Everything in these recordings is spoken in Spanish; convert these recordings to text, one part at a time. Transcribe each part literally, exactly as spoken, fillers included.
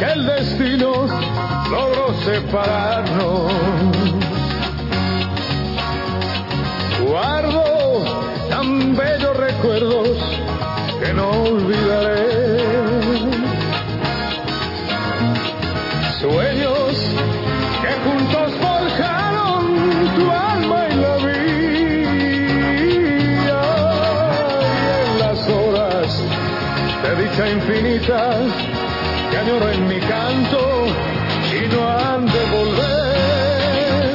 que el destino logró separarnos. Guardo tan bellos recuerdos que no olvidaré. Sueños que juntos forjaron tu alma y la mía. Y en las horas de dicha infinita que añoro en mi canto y no han de volver.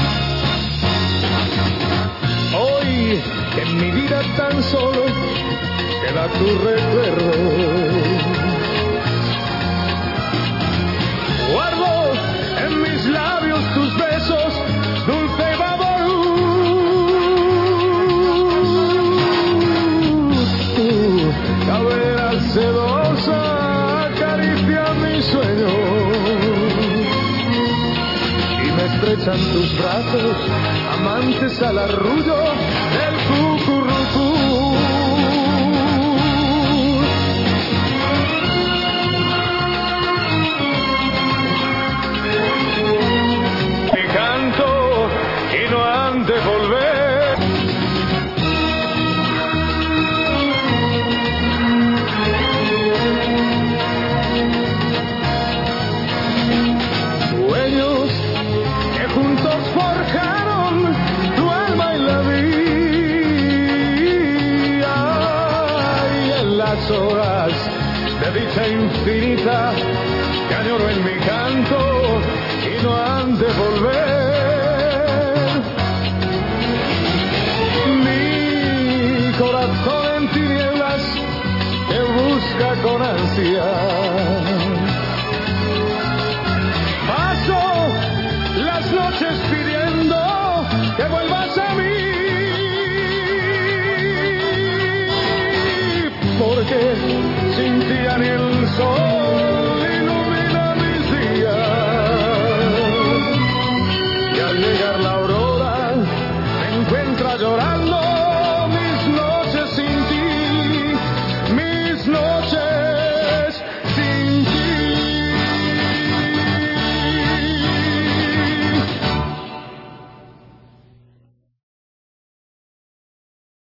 Hoy en mi vida tan solo queda tu recuerdo. Guardo en mis labios tus besos, dulce Baború. Tu cabellera sedosa acaricia mi sueño y me estrechan tus brazos, amantes al arrullo del cucurrucú. De volver. Sueños que juntos forjaron tu alma y la mía. Y en las horas de dicha infinita que añoro en mi canto y no han de volver. Corazón en tinieblas que busca con ansia. Paso las noches pidiendo que vuelvas a mí, porque sin ti ni el sol